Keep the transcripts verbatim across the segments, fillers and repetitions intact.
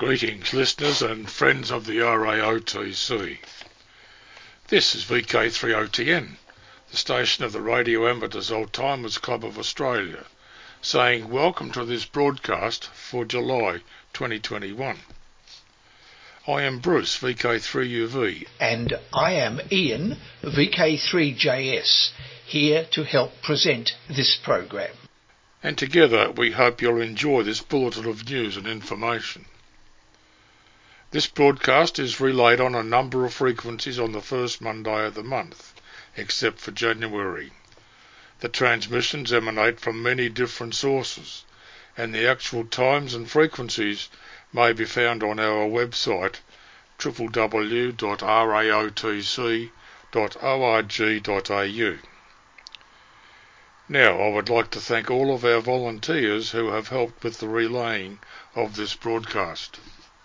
Greetings listeners and friends of the R A O T C. This is V K three O T N, the station of the Radio Amateurs Old Timers Club of Australia, saying welcome to this broadcast for July twenty twenty-one. I am Bruce, V K three U V. And I am Ian, V K three J S, here to help present this program. And together we hope you'll enjoy this bulletin of news and information. This broadcast is relayed on a number of frequencies on the first Monday of the month, except for January. The transmissions emanate from many different sources, and the actual times and frequencies may be found on our website w w w dot r a o t c dot org dot a u. Now, I would like to thank all of our volunteers who have helped with the relaying of this broadcast.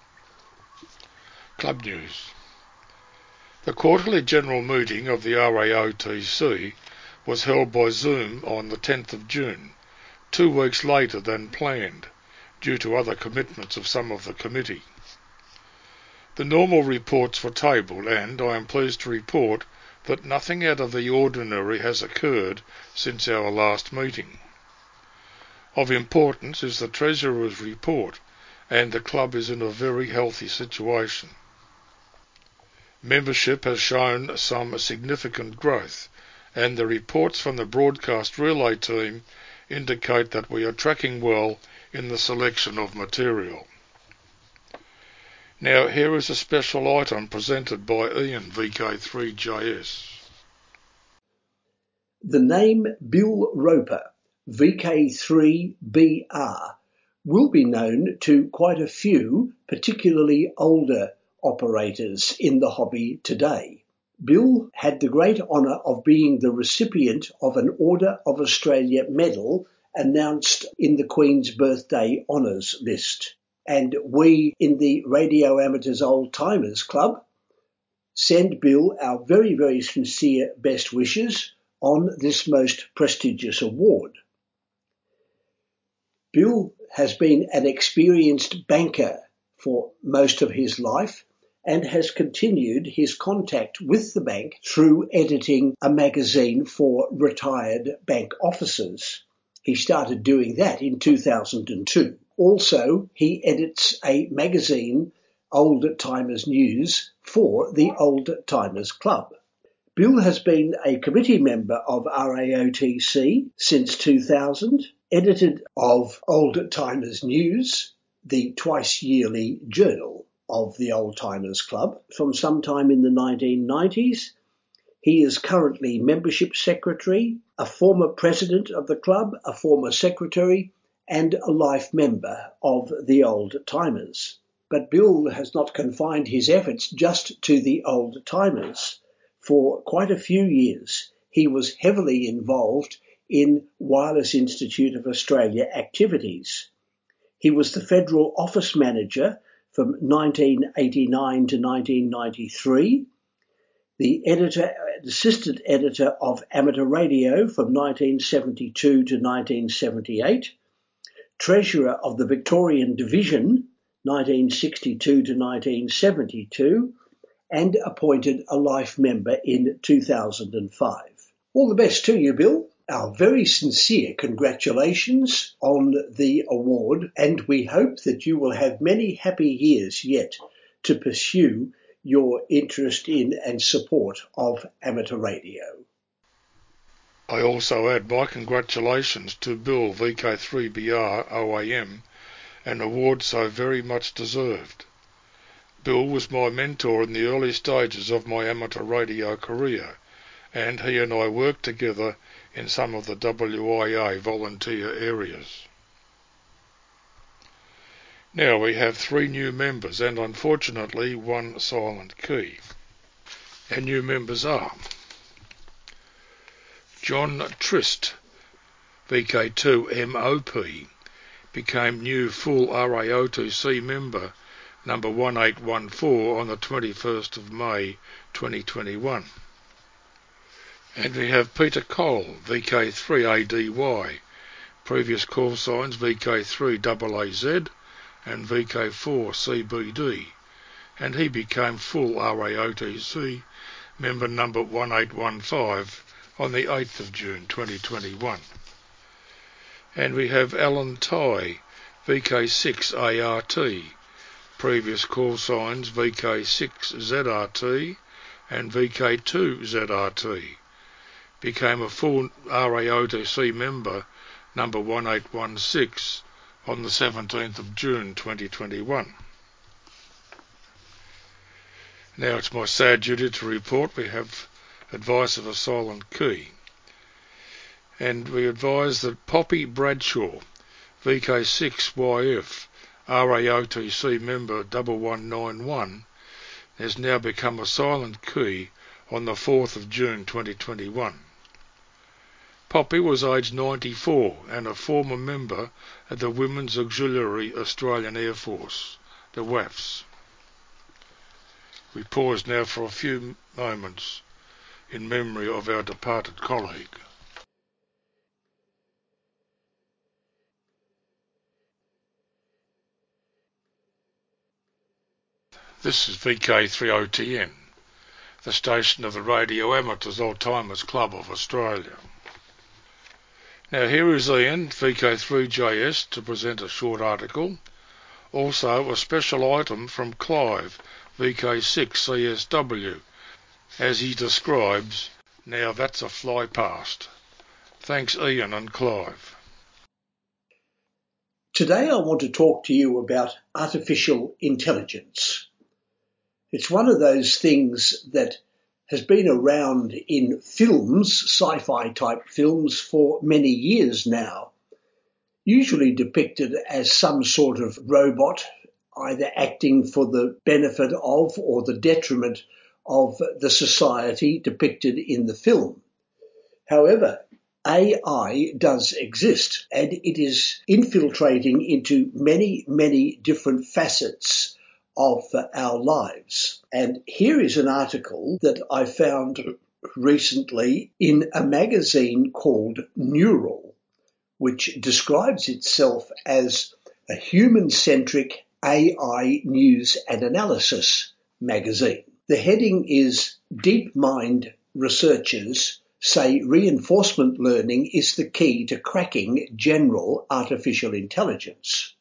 Club news. The quarterly general meeting of the R A O T C was held by Zoom on the tenth of June, two weeks later than planned, due to other commitments of some of the committee. The normal reports were tabled and I am pleased to report that nothing out of the ordinary has occurred since our last meeting. Of importance is the Treasurer's report, and the club is in a very healthy situation. Membership has shown some significant growth, and the reports from the broadcast relay team indicate that we are tracking well in the selection of material. Now here is a special item presented by Ian, V K three J S. The name Bill Roper, V K three B R, will be known to quite a few, particularly older operators in the hobby today. Bill had the great honour of being the recipient of an Order of Australia medal announced in the Queen's Birthday Honours list. And we in the Radio Amateurs Old Timers Club send Bill our very, very sincere best wishes on this most prestigious award. Bill has been an experienced banker for most of his life and has continued his contact with the bank through editing a magazine for retired bank officers. He started doing that in two thousand two. Also, he edits a magazine, Old Timers News, for the Old Timers Club. Bill has been a committee member of R A O T C since two thousand, edited of Old Timers News, the twice-yearly journal of the Old Timers Club, from sometime in the nineteen nineties. He is currently membership secretary, a former president of the club, a former secretary, and a life member of the Old Timers. But Bill has not confined his efforts just to the Old Timers. For quite a few years, he was heavily involved in Wireless Institute of Australia activities. He was the federal office manager from nineteen eighty-nine to nineteen ninety-three, the editor, assistant editor of Amateur Radio from nineteen seventy-two to nineteen seventy-eight, treasurer of the Victorian Division nineteen sixty-two to nineteen seventy-two, and appointed a life member in two thousand five. All the best to you, Bill. Our very sincere congratulations on the award, and we hope that you will have many happy years yet to pursue your interest in and support of amateur radio. I also add my congratulations to Bill, V K three B R O A M, an award so very much deserved. Bill was my mentor in the early stages of my amateur radio career, and he and I worked together in some of the W I A volunteer areas. Now we have three new members and unfortunately one silent key. Our new members are John Trist, V K two M O P, became new full R A O T C member number one eight one four on the twenty-first of May twenty twenty-one. And we have Peter Cole, V K three A D Y, previous call signs V K three A A Z, and V K four C B D, and he became full R A O T C member number one eight one five on the eighth of June twenty twenty-one. And we have Alan Tighe, V K six A R T, previous call signs V K six Z R T and V K two Z R T, became a full R A O T C member number one eight one six on the seventeenth of June twenty twenty-one. Now it's my sad duty to report we have advice of a silent key, and we advise that Poppy Bradshaw, V K six Y F, R A O T C member one one nine one, has now become a silent key on the fourth of June twenty twenty-one. Poppy was aged ninety-four and a former member of the Women's Auxiliary Australian Air Force, the W A F S. We pause now for a few moments in memory of our departed colleague. This is V K three O T N, the station of the Radio Amateurs Old-Timers Club of Australia. Now here is Ian, V K three J S, to present a short article. Also a special item from Clive, V K six C S W, as he describes, "Now that's a fly past." Thanks Ian and Clive. Today I want to talk to you about artificial intelligence. It's one of those things that has been around in films, sci-fi type films, for many years now, usually depicted as some sort of robot, either acting for the benefit of or the detriment of the society depicted in the film. However, A I does exist, and it is infiltrating into many, many different facets of our lives. And here is an article that I found recently in a magazine called Neural, which describes itself as a human-centric A I news and analysis magazine. The heading is DeepMind Researchers Say Reinforcement Learning is the Key to Cracking General Artificial Intelligence.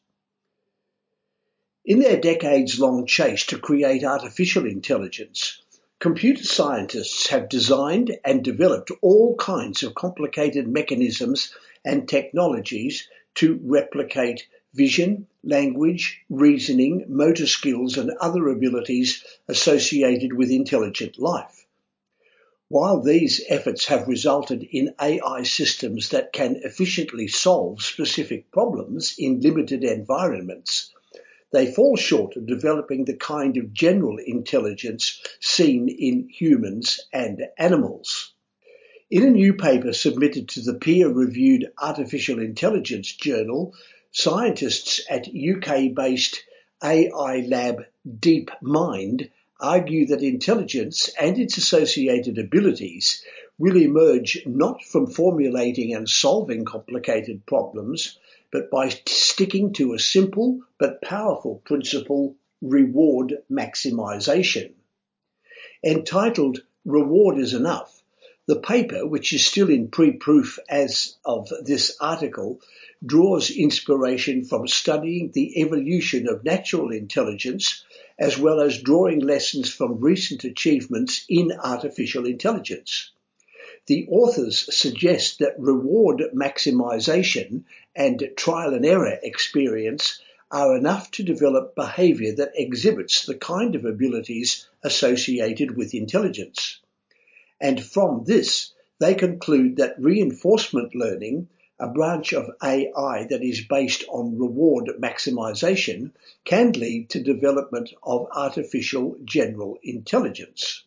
In their decades-long chase to create artificial intelligence, computer scientists have designed and developed all kinds of complicated mechanisms and technologies to replicate vision, language, reasoning, motor skills, and other abilities associated with intelligent life. While these efforts have resulted in A I systems that can efficiently solve specific problems in limited environments, they fall short of developing the kind of general intelligence seen in humans and animals. In a new paper submitted to the peer-reviewed Artificial Intelligence Journal, scientists at U K-based A I lab DeepMind argue that intelligence and its associated abilities will emerge not from formulating and solving complicated problems, but by sticking to a simple but powerful principle: reward maximization. Entitled "Reward is Enough," the paper, which is still in pre-proof as of this article, draws inspiration from studying the evolution of natural intelligence, as well as drawing lessons from recent achievements in artificial intelligence. The authors suggest that reward maximization and trial and error experience are enough to develop behavior that exhibits the kind of abilities associated with intelligence. And from this, they conclude that reinforcement learning, a branch of A I that is based on reward maximization, can lead to development of artificial general intelligence.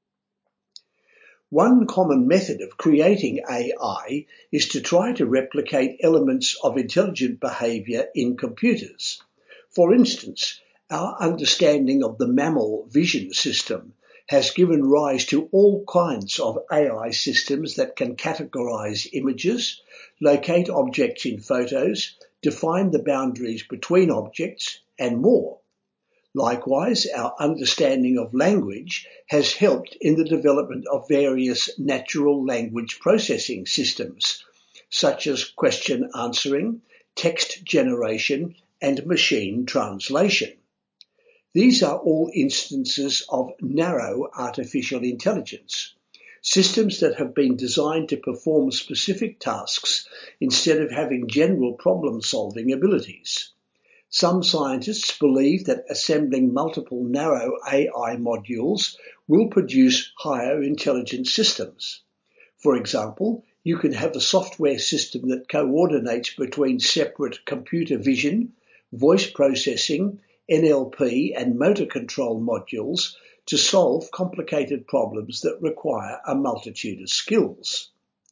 One common method of creating A I is to try to replicate elements of intelligent behavior in computers. For instance, our understanding of the mammal vision system has given rise to all kinds of A I systems that can categorize images, locate objects in photos, define the boundaries between objects, and more. Likewise, our understanding of language has helped in the development of various natural language processing systems, such as question answering, text generation, and machine translation. These are all instances of narrow artificial intelligence, systems that have been designed to perform specific tasks instead of having general problem-solving abilities. Some scientists believe that assembling multiple narrow A I modules will produce higher intelligence systems. For example, you can have a software system that coordinates between separate computer vision, voice processing, N L P, and motor control modules to solve complicated problems that require a multitude of skills.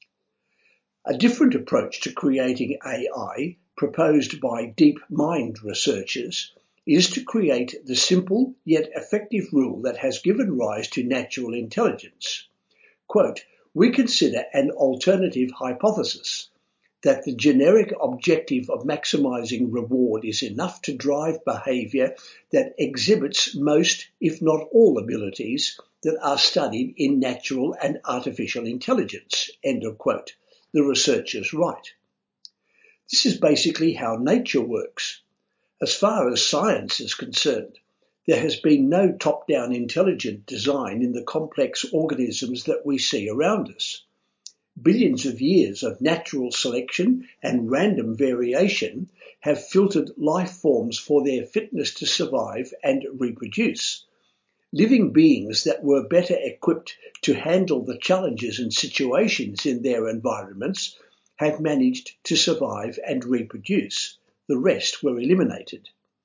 A different approach to creating A I, proposed by DeepMind researchers, is to create the simple yet effective rule that has given rise to natural intelligence. Quote, "We consider an alternative hypothesis that the generic objective of maximizing reward is enough to drive behavior that exhibits most, if not all, abilities that are studied in natural and artificial intelligence," end of quote, the researchers write. This is basically how nature works. As far as science is concerned, there has been no top-down intelligent design in the complex organisms that we see around us. Billions of years of natural selection and random variation have filtered life forms for their fitness to survive and reproduce. Living beings that were better equipped to handle the challenges and situations in their environments have managed to survive and reproduce. The rest were eliminated.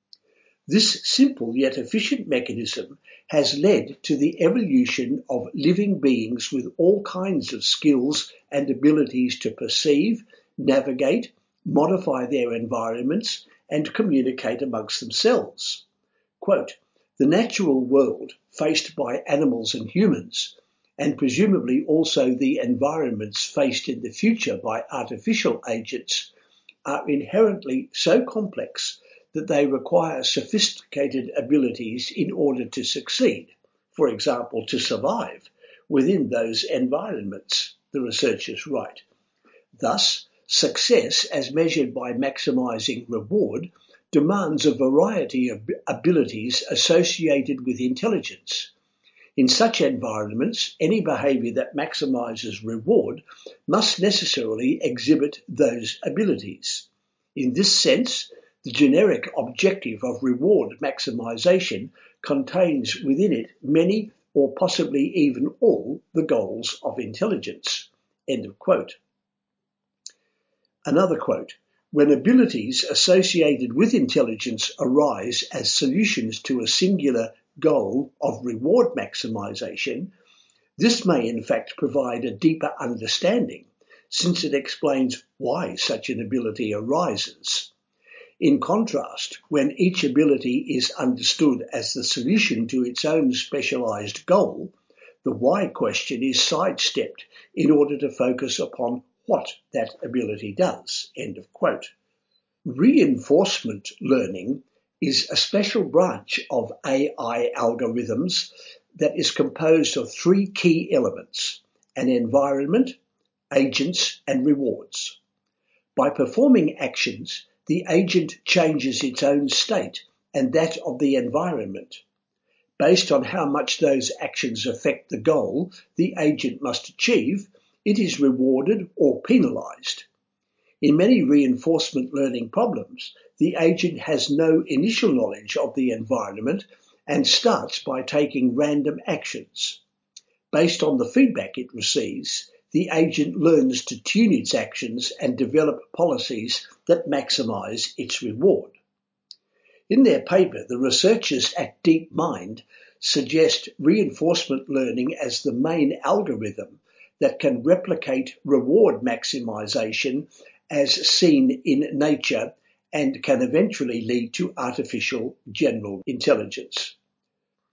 This simple yet efficient mechanism has led to the evolution of living beings with all kinds of skills and abilities to perceive, navigate, modify their environments, and communicate amongst themselves. Quote, "The natural world faced by animals and humans, and presumably also the environments faced in the future by artificial agents, are inherently so complex that they require sophisticated abilities in order to succeed, for example, to survive within those environments," the researchers write. Thus, success as measured by maximizing reward demands a variety of abilities associated with intelligence. In such environments, any behavior that maximizes reward must necessarily exhibit those abilities. In this sense, the generic objective of reward maximization contains within it many or possibly even all the goals of intelligence. End of quote. Another quote, "When abilities associated with intelligence arise as solutions to a singular goal of reward maximization, this may in fact provide a deeper understanding, since it explains why such an ability arises. In contrast, when each ability is understood as the solution to its own specialized goal, the why question is sidestepped in order to focus upon what that ability does." End of quote. Reinforcement learning is a special branch of A I algorithms that is composed of three key elements: an environment, agents, and rewards. By performing actions, the agent changes its own state and that of the environment. Based on how much those actions affect the goal the agent must achieve, it is rewarded or penalized. In many reinforcement learning problems, the agent has no initial knowledge of the environment and starts by taking random actions. Based on the feedback it receives, the agent learns to tune its actions and develop policies that maximize its reward. In their paper, the researchers at DeepMind suggest reinforcement learning as the main algorithm that can replicate reward maximization as seen in nature and can eventually lead to artificial general intelligence.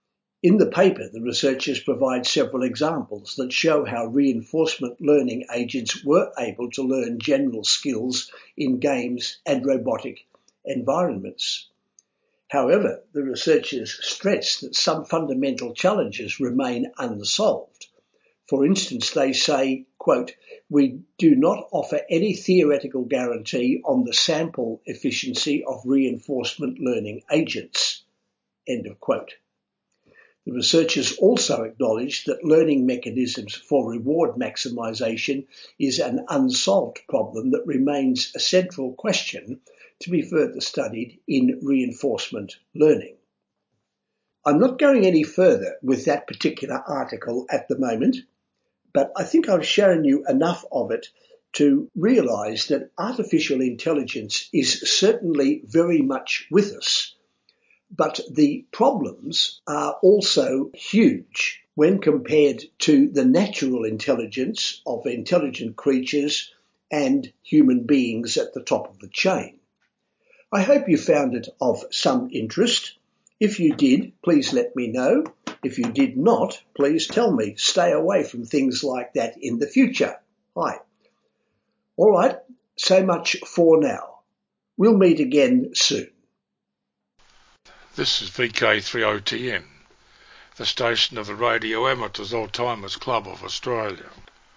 In the paper, the researchers provide several examples that show how reinforcement learning agents were able to learn general skills in games and robotic environments. However, the researchers stress that some fundamental challenges remain unsolved. For instance, they say, quote, "We do not offer any theoretical guarantee on the sample efficiency of reinforcement learning agents," end of quote. The researchers also acknowledge that learning mechanisms for reward maximization is an unsolved problem that remains a central question to be further studied in reinforcement learning. I'm not going any further with that particular article at the moment, but I think I've shown you enough of it to realize that artificial intelligence is certainly very much with us, but the problems are also huge when compared to the natural intelligence of intelligent creatures and human beings at the top of the chain. I hope you found it of some interest. If you did, please let me know. If you did not, please tell me. Stay away from things like that in the future. Hi. All right, so much for now. We'll meet again soon. This is V K three O T N, the station of the Radio Amateurs Old-Timers Club of Australia.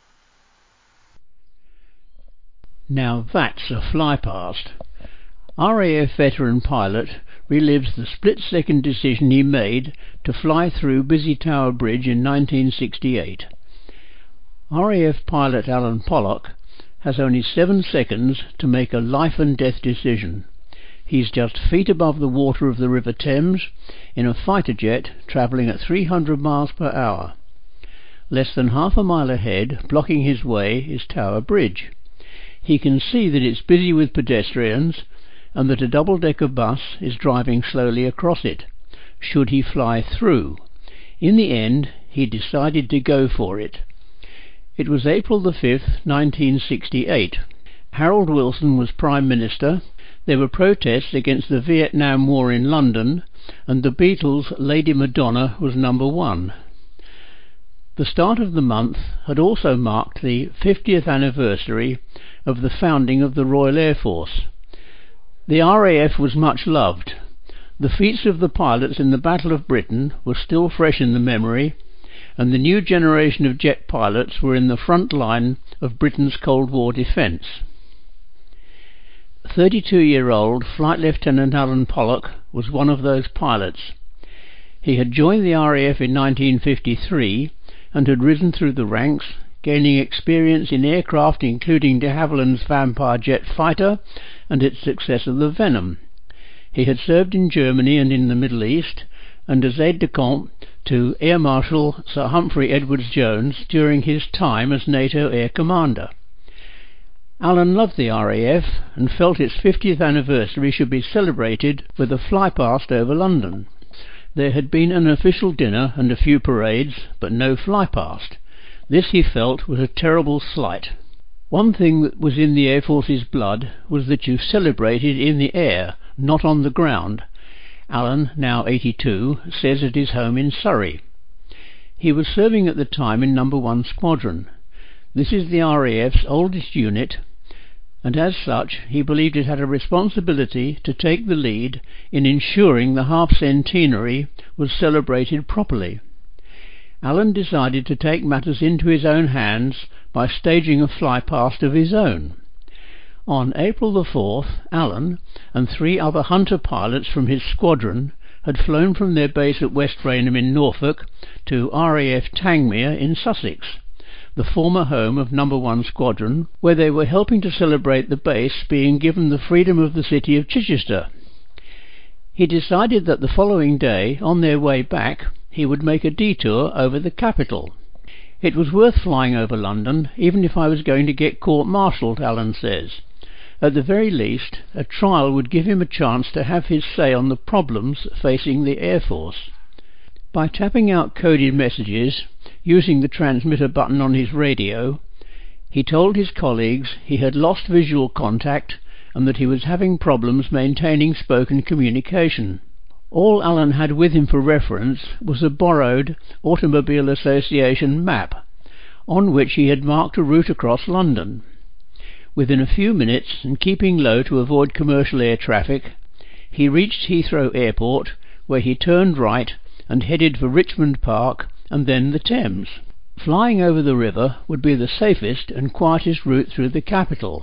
Now that's a fly past. R A F veteran pilot relives the split-second decision he made to fly through Busy Tower Bridge in nineteen sixty-eight. R A F pilot Alan Pollock has only seven seconds to make a life-and-death decision. He's just feet above the water of the River Thames in a fighter jet travelling at three hundred miles per hour. Less than half a mile ahead, blocking his way, is Tower Bridge. He can see that it's busy with pedestrians and that a double-decker bus is driving slowly across it. Should he fly through? In the end, he decided to go for it. It was April the fifth, nineteen sixty-eight. Harold Wilson was Prime Minister. There were protests against the Vietnam War in London, and the Beatles' Lady Madonna was number one. The start of the month had also marked the fiftieth anniversary of the founding of the Royal Air Force. The R A F was much loved. The feats of the pilots in the Battle of Britain were still fresh in the memory, and the new generation of jet pilots were in the front line of Britain's Cold War defence. thirty-two-year-old Flight Lieutenant Alan Pollock was one of those pilots. He had joined the R A F in nineteen fifty-three and had risen through the ranks, gaining experience in aircraft including de Havilland's Vampire jet fighter and its successor the Venom. He had served in Germany and in the Middle East, and as aide-de-camp to Air Marshal Sir Humphrey Edwards-Jones during his time as NATO Air Commander. Alan loved the R A F and felt its fiftieth anniversary should be celebrated with a flypast over London. There had been an official dinner and a few parades, but no flypast. This, he felt, was a terrible slight. One thing that was in the Air Force's blood was that you celebrated in the air, not on the ground. Alan, now eighty-two, says at his home in Surrey. He was serving at the time in number one Squadron. This is the R A F's oldest unit, and as such he believed it had a responsibility to take the lead in ensuring the half-centenary was celebrated properly. Alan decided to take matters into his own hands by staging a flypast of his own. On April the fourth, Alan and three other Hunter pilots from his squadron had flown from their base at West Raynham in Norfolk to R A F Tangmere in Sussex, the former home of number one Squadron, where they were helping to celebrate the base being given the freedom of the city of Chichester. He decided that the following day, on their way back, he would make a detour over the capital. It was worth flying over London, even if I was going to get court-martialed, Alan says. At the very least, a trial would give him a chance to have his say on the problems facing the Air Force. By tapping out coded messages, using the transmitter button on his radio, he told his colleagues he had lost visual contact and that he was having problems maintaining spoken communication. All Allen had with him for reference was a borrowed Automobile Association map, on which he had marked a route across London. Within a few minutes, and keeping low to avoid commercial air traffic, he reached Heathrow Airport, where he turned right and headed for Richmond Park and then the Thames. Flying over the river would be the safest and quietest route through the capital.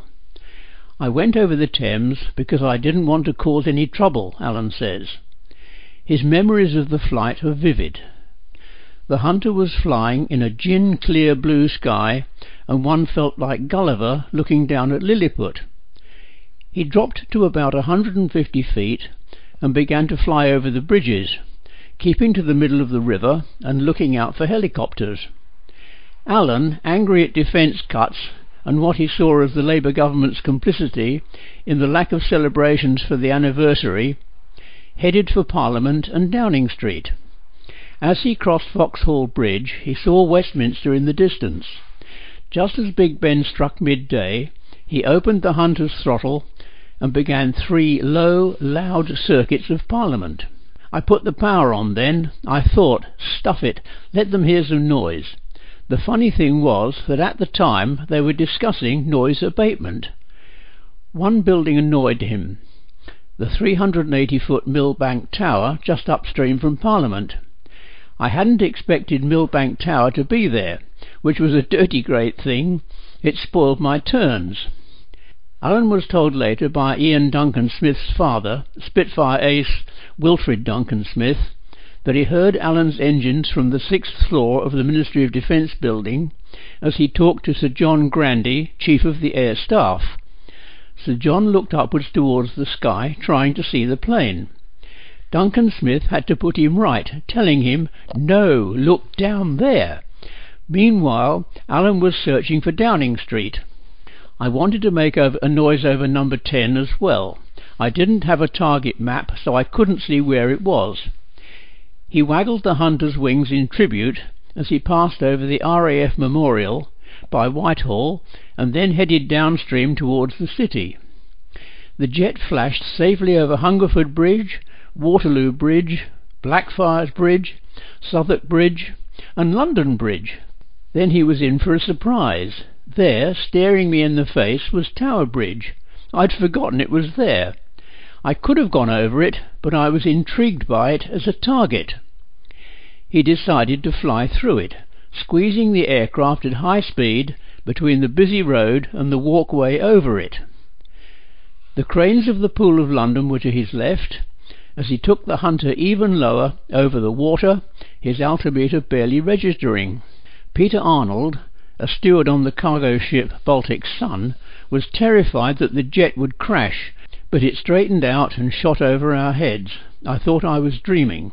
I went over the Thames because I didn't want to cause any trouble, Allen says. His memories of the flight are vivid. The Hunter was flying in a gin-clear blue sky, and one felt like Gulliver looking down at Lilliput. He dropped to about a hundred and fifty feet and began to fly over the bridges, keeping to the middle of the river and looking out for helicopters. Allen, angry at defence cuts and what he saw as the Labour government's complicity in the lack of celebrations for the anniversary, headed for Parliament and Downing Street. As he crossed Vauxhall Bridge, he saw Westminster in the distance. Just as Big Ben struck midday, he opened the Hunter's throttle and began three low, loud circuits of Parliament. I put the power on then. I thought, stuff it, let them hear some noise. The funny thing was that at the time they were discussing noise abatement. One building annoyed him, the three hundred eighty foot Millbank Tower just upstream from Parliament. I hadn't expected Millbank Tower to be there, which was a dirty great thing. It spoiled my turns. Allen was told later by Ian Duncan Smith's father, Spitfire ace Wilfred Duncan Smith, that he heard Allen's engines from the sixth floor of the Ministry of Defence building as he talked to Sir John Grandy, Chief of the Air Staff. Sir John looked upwards towards the sky, trying to see the plane. Duncan Smith had to put him right, telling him, "No, look down there." Meanwhile, Allen was searching for Downing Street. I wanted to make a noise over number ten as well. I didn't have a target map, so I couldn't see where it was. He waggled the Hunter's wings in tribute as he passed over the R A F Memorial by Whitehall and then headed downstream towards the city. The jet flashed safely over Hungerford Bridge, Waterloo Bridge, Blackfriars Bridge, Southwark Bridge and London Bridge. Then he was in for a surprise. There, staring me in the face, was Tower Bridge. I'd forgotten it was there. I could have gone over it, but I was intrigued by it as a target. He decided to fly through it, squeezing the aircraft at high speed between the busy road and the walkway over it. The cranes of the Pool of London were to his left. As he took the Hunter even lower over the water, his altimeter barely registering. Peter Arnold, a steward on the cargo ship Baltic Sun, was terrified that the jet would crash, but it straightened out and shot over our heads. I thought I was dreaming.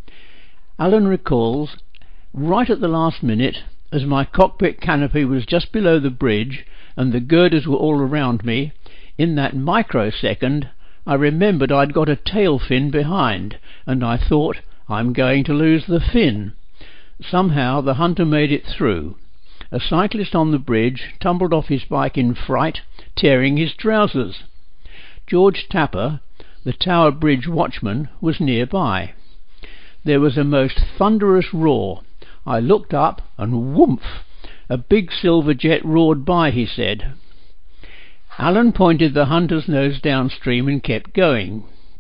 Allen recalls, right at the last minute, as my cockpit canopy was just below the bridge and the girders were all around me, in that microsecond I remembered I'd got a tail fin behind, and I thought, I'm going to lose the fin. Somehow the Hunter made it through. A cyclist on the bridge tumbled off his bike in fright, tearing his trousers. George Tapper, the Tower Bridge watchman, was nearby. There was a most thunderous roar. I looked up, and whoomph! A big silver jet roared by, he said. Allen pointed the Hunter's nose downstream and kept going.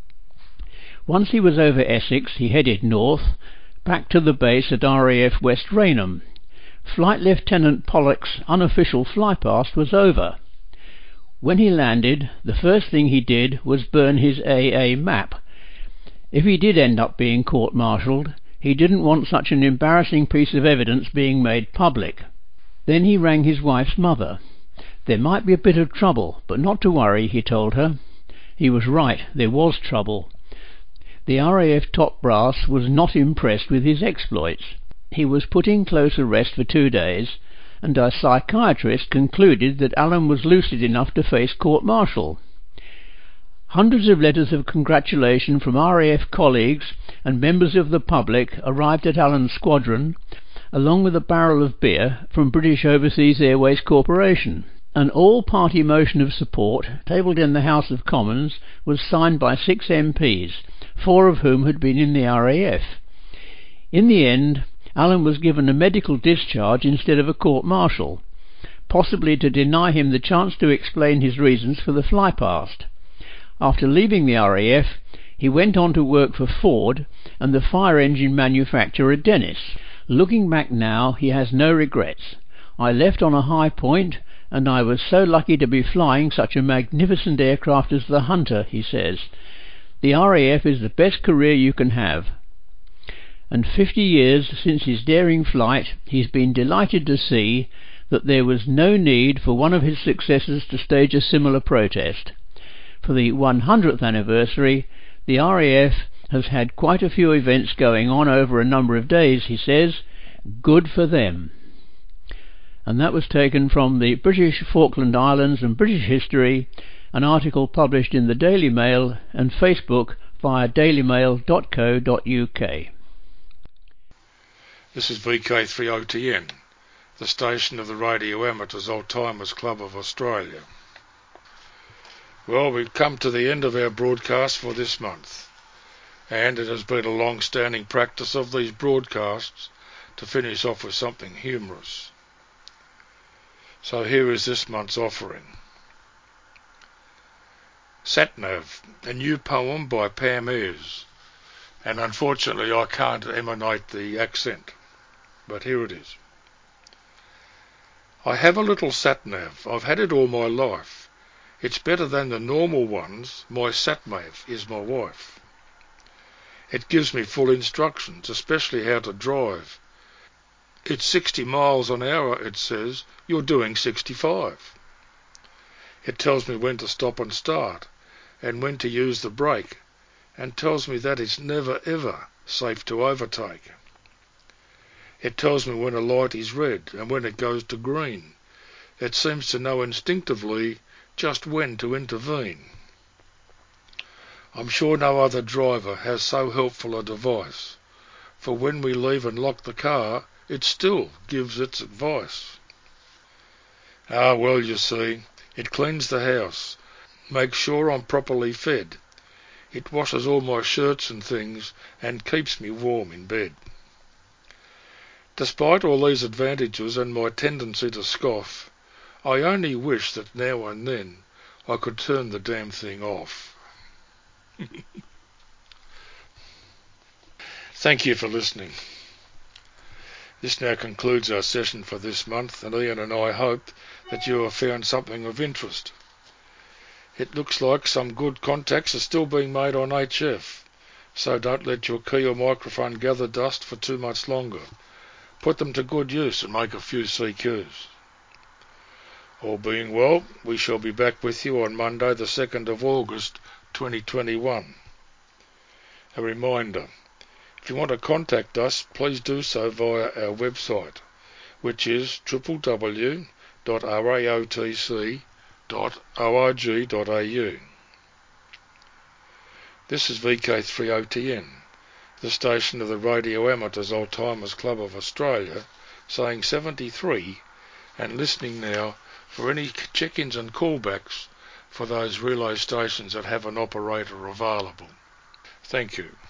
Once he was over Essex, he headed north, back to the base at R A F West Raynham. Flight Lieutenant Pollock's unofficial flypast was over. When he landed, the first thing he did was burn his A A map. If he did end up being court-martialed, he didn't want such an embarrassing piece of evidence being made public. Then he rang his wife's mother. There might be a bit of trouble, but not to worry, he told her. He was right, there was trouble. The R A F top brass was not impressed with his exploits. He was put in close arrest for two days, and a psychiatrist concluded that Allen was lucid enough to face court-martial. Hundreds of letters of congratulation from R A F colleagues and members of the public arrived at Allen's squadron, along with a barrel of beer from British Overseas Airways Corporation. An all-party motion of support, tabled in the House of Commons, was signed by six M Ps, four of whom had been in the R A F. In the end, Alan was given a medical discharge instead of a court-martial, possibly to deny him the chance to explain his reasons for the flypast. After leaving the R A F, he went on to work for Ford and the fire engine manufacturer Dennis. Looking back now, he has no regrets. I left on a high point, and I was so lucky to be flying such a magnificent aircraft as the Hunter, he says. The R A F is the best career you can have. And fifty years since his daring flight, he's been delighted to see that there was no need for one of his successors to stage a similar protest. For the one hundredth anniversary, the R A F has had quite a few events going on over a number of days, he says. Good for them. And that was taken from the British Falkland Islands and British History, an article published in the Daily Mail and Facebook via daily mail dot co dot U K. This is V K three O T N, the station of the Radio Amateurs Old-Timers Club of Australia. Well, we've come to the end of our broadcast for this month, and it has been a long-standing practice of these broadcasts to finish off with something humorous. So here is this month's offering. Satnav, a new poem by Pam Ayres, and unfortunately I can't emanate the accent, but here it is. I have a little satnav, I've had it all my life. It's better than the normal ones, my satnav is my wife. It gives me full instructions, especially how to drive. It's sixty miles an hour, it says, you're doing sixty-five. It tells me when to stop and start, and when to use the brake, and tells me that it's never ever safe to overtake. It tells me when a light is red and when it goes to green. It seems to know instinctively just when to intervene. I'm sure no other driver has so helpful a device, for when we leave and lock the car, it still gives its advice. Ah, well, you see, it cleans the house, makes sure I'm properly fed. It washes all my shirts and things and keeps me warm in bed. Despite all these advantages and my tendency to scoff, I only wish that now and then I could turn the damn thing off. Thank you for listening. This now concludes our session for this month, and Ian and I hope that you have found something of interest. It looks like some good contacts are still being made on H F, so don't let your key or microphone gather dust for too much longer. Put them to good use and make a few C Qs. All being well, we shall be back with you on Monday the second of August twenty twenty-one. A reminder, if you want to contact us, please do so via our website, which is w w w dot r a o t c dot org dot a u. This is V K three O T N, the station of the Radio Amateurs Old-Timers Club of Australia, saying seventy-three, and listening now for any check-ins and callbacks for those relay stations that have an operator available. Thank you.